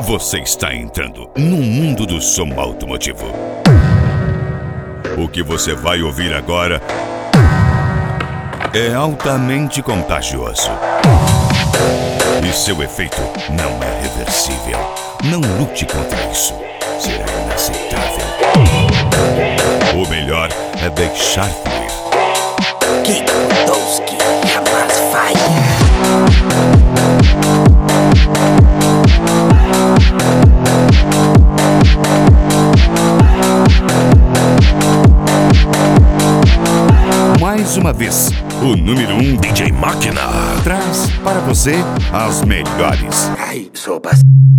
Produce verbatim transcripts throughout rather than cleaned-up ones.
Você está entrando no mundo do som automotivo. O que você vai ouvir agora é altamente contagioso. E seu efeito não é reversível. Não lute contra isso. Será inaceitável. O melhor é deixar fluir. Kiko Butowski, Hamas Fire. Mais uma vez, o número um D J Máquina traz para você as melhores. Ai, sopa.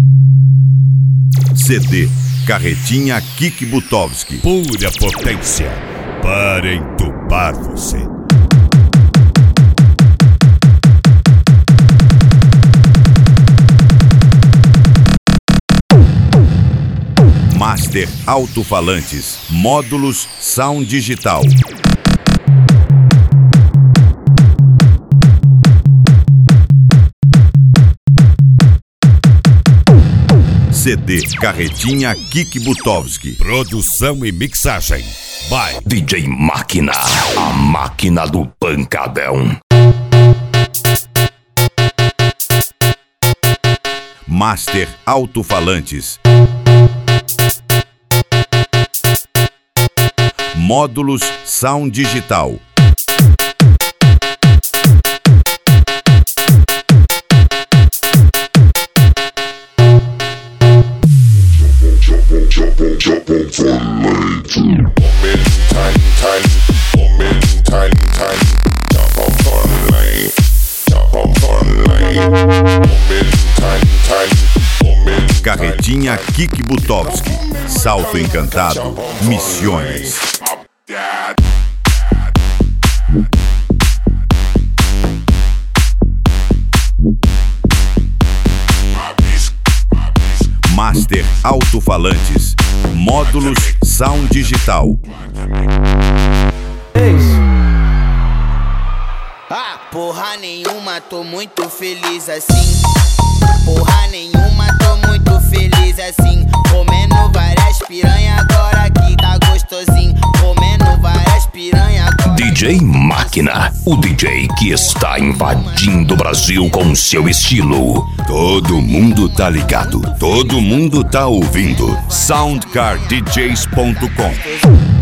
C D Carretinha Kiko Butowski. Pura potência para entubar você. Master Alto-Falantes. Módulos Sound Digital. C D Carretinha Kiko Butowski. Produção e mixagem by D J Máquina, a máquina do pancadão. Master Alto-Falantes. Módulos Sound Digital. Carretinha Kiko Butowski. Salto Encantado. Missões. Master Alto-Falantes. Módulos Sound Digital. Ah, porra nenhuma, tô muito feliz assim. Porra nenhuma, tô muito feliz assim. Comendo várias piranha agora que tá gostosinho. Comendo várias piranha agora. D J Máquina, o D J que está invadindo o Brasil com seu estilo. Todo mundo tá ligado, todo mundo tá ouvindo. soundcar d js ponto com.